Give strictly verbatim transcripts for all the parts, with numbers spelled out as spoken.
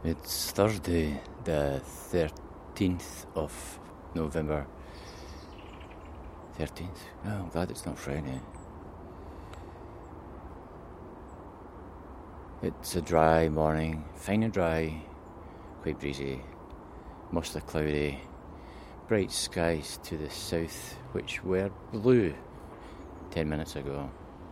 It's Thursday, the thirteenth of November. thirteenth? Oh, I'm glad it's not Friday. It's a dry morning, fine and dry, quite breezy, mostly cloudy, bright skies to the south, which were blue ten minutes ago.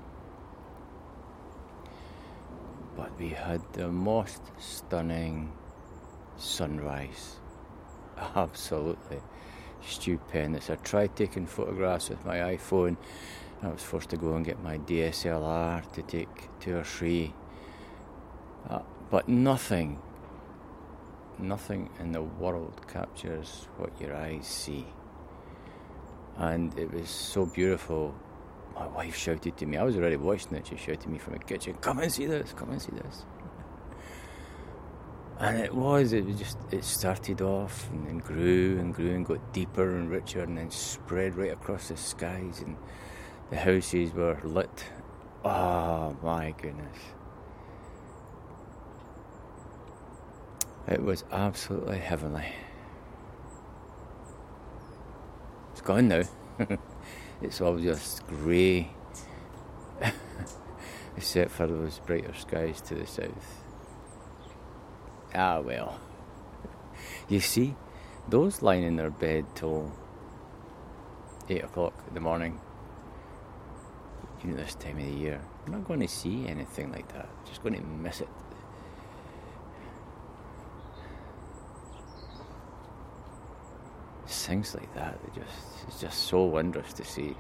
But we had the most stunning sunrise. Absolutely stupendous. I tried taking photographs with my iPhone. I was forced to go and get my D S L R to take two or three. Uh, but nothing, nothing in the world captures what your eyes see. And it was so beautiful. My wife shouted to me. I was already watching it. She shouted to me from the kitchen, "Come and see this, come and see this." And it was, it was just, it started off and then grew and grew and got deeper and richer and then spread right across the skies, and the houses were lit. Oh my goodness. It was absolutely heavenly. It's gone now. It's all just grey, except for those brighter skies to the south. Ah, well. You see, those lying in their bed till eight o'clock in the morning, you know, this time of the year, you're not going to see anything like that. You're just going to miss it. Things like that, it just, it's just so wondrous to see.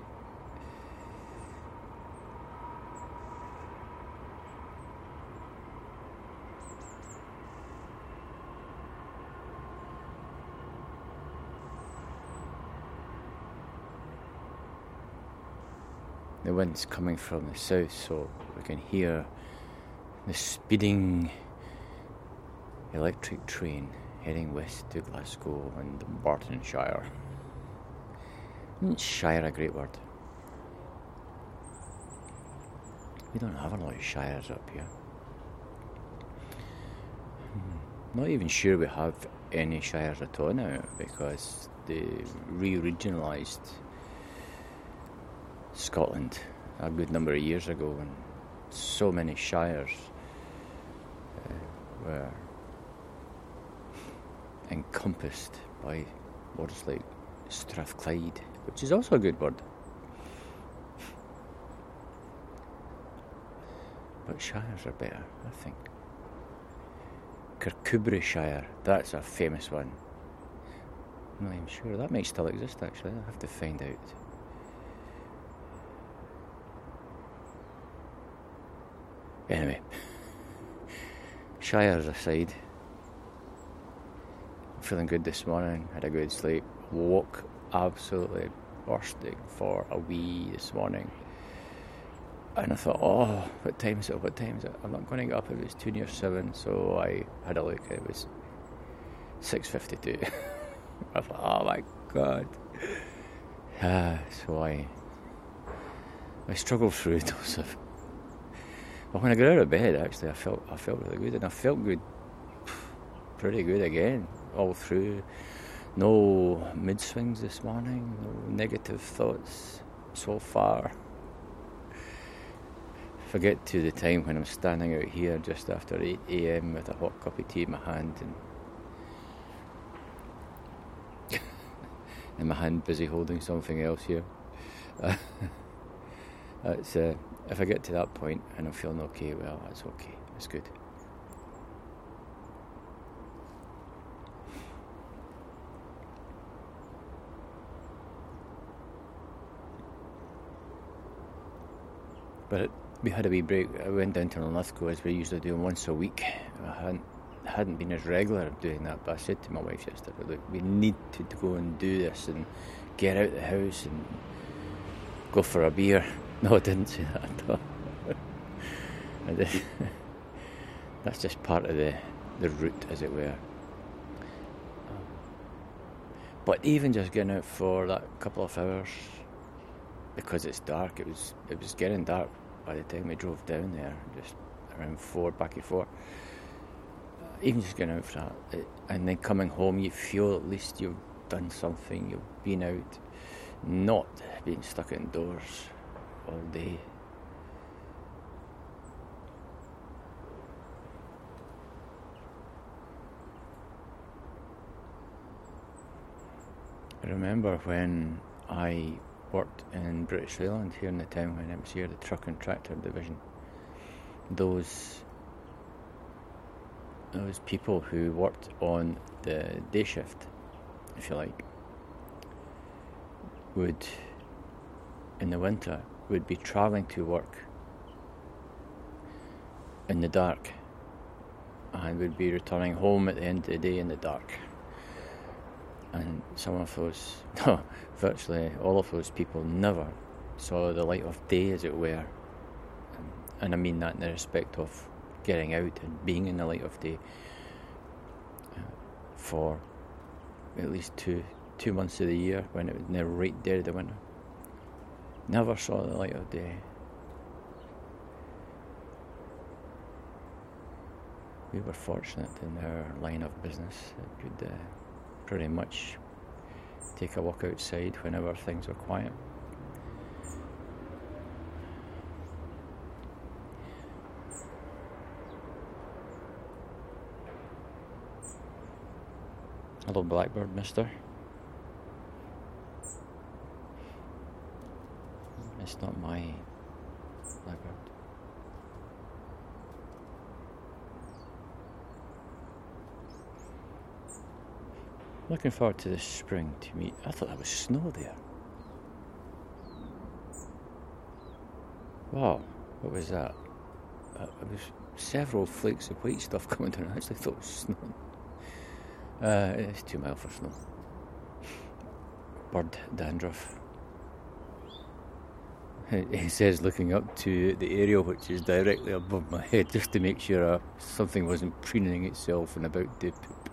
The wind's coming from the south, so we can hear the speeding electric train heading west to Glasgow and Bartonshire. Isn't Shire a great word? We don't have a lot of shires up here. Not even sure we have any shires at all now, because they re-regionalised Scotland a good number of years ago, and so many shires uh, were encompassed by words like Strathclyde, which is also a good word. But shires are better, I think. Kirkcudbrightshire, that's a famous one. I'm not even sure. That might still exist, actually. I'll have to find out. Anyway, shires aside, feeling good this morning, had a good sleep, woke absolutely bursting for a wee this morning, and I thought, oh, what time is it, what time is it, I'm not going to get up, it was two near seven, so I had a look, it was six fifty-two. I thought, oh my god. Ah, so I I struggled through those of, but when I got out of bed, actually I felt I felt really good, and I felt good, pretty good again all through. No mid swings this morning, no negative thoughts so far. Forget to the time when I'm standing out here just after eight a.m. with a hot cup of tea in my hand, and in my hand busy holding something else here. Uh, that's, uh, if I get to that point and I'm feeling okay, well, that's okay, it's good. But it, we had a wee break. I went down to Linlithgow as we usually do once a week. I hadn't, hadn't been as regular doing that, but I said to my wife yesterday, look, we need to go and do this and get out the house and go for a beer. No, I didn't say that at all. I did. That's just part of the, the route, as it were. But even just getting out for that couple of hours, because it's dark, it was it was getting dark by the time we drove down there, just around four, back and four. even just going out for that, it, and then coming home, you feel at least you've done something, you've been out, not being stuck indoors all day. I remember when I worked in British Leyland here in the town, when I was here, the truck and tractor division. Those those people who worked on the day shift, if you like, would, in the winter, would be travelling to work in the dark and would be returning home at the end of the day in the dark. And some of those, no, virtually all of those people never saw the light of day, as it were. Um, and I mean that in the respect of getting out and being in the light of day uh, for at least two two months of the year, when it was never right dead of the winter. Never saw the light of day. We were fortunate in our line of business. It could uh, pretty much take a walk outside whenever things were quiet. Hello, Blackbird, mister. It's not my Blackbird. Looking forward to the spring to meet. I thought there was snow there. Wow, what was that? Uh, it was several flakes of white stuff coming down. I actually thought it was snow. Uh, it's too mild for snow. Bird dandruff. He says, looking up to the aerial which is directly above my head, just to make sure uh, something wasn't preening itself and about to poop.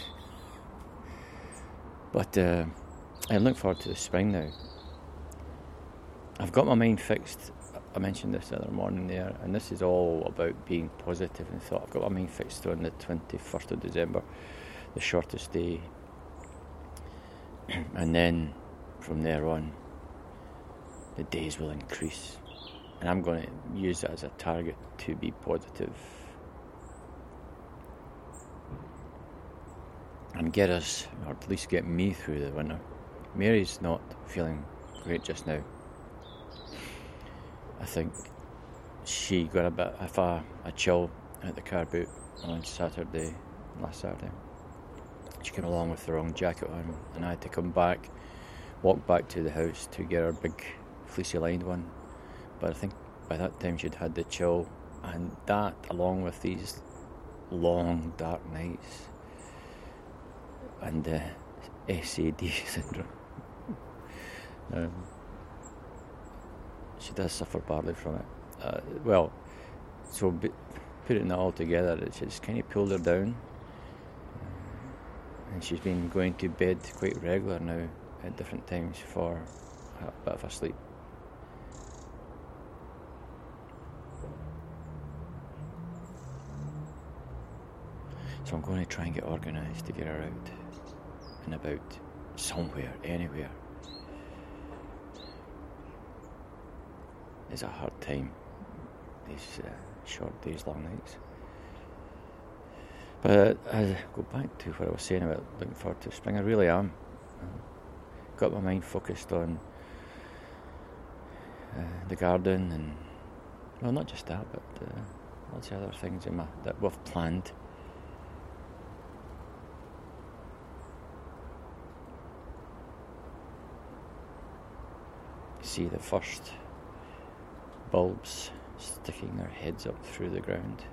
But uh, I look forward to the spring now. I've got my mind fixed. I mentioned this the other morning there, and this is all about being positive and thought. I've got my mind fixed on the twenty-first of December, the shortest day. And then from there on, the days will increase. And I'm going to use that as a target to be positive and get us, or at least get me through the winter. Mary's not feeling great just now. I think she got a bit of a, a chill at the car boot on Saturday, last Saturday. She came along with the wrong jacket on, and I had to come back, walk back to the house to get her big fleecy lined one. But I think by that time she'd had the chill, and that, along with these long dark nights and the uh, S A D syndrome, um, she does suffer badly from it. Uh, well, so be, putting that all together, it's just kind of pulled her down, uh, and she's been going to bed quite regular now at different times for a bit of a sleep. So I'm going to try and get organised to get her out and about somewhere, anywhere. It's a hard time, these uh, short days, long nights. But I go back to what I was saying about looking forward to spring. I really am. I've got my mind focused on uh, the garden and, well, not just that, but uh, lots of other things in my, that we've planned. See the first bulbs sticking their heads up through the ground.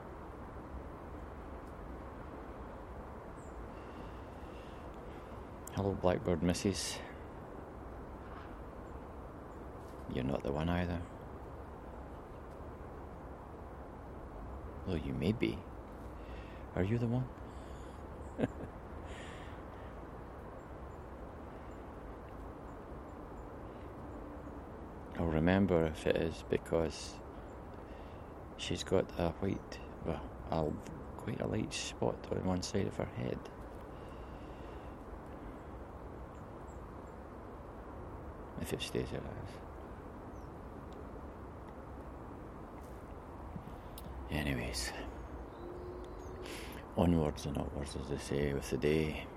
Hello, Blackbird Missus You're not the one either. Though you may be. Are you the one? I'll remember if it is, because she's got a white, well, I'll quite a light spot on one side of her head. If it stays there as. Anyways, onwards and upwards, as they say, with the day.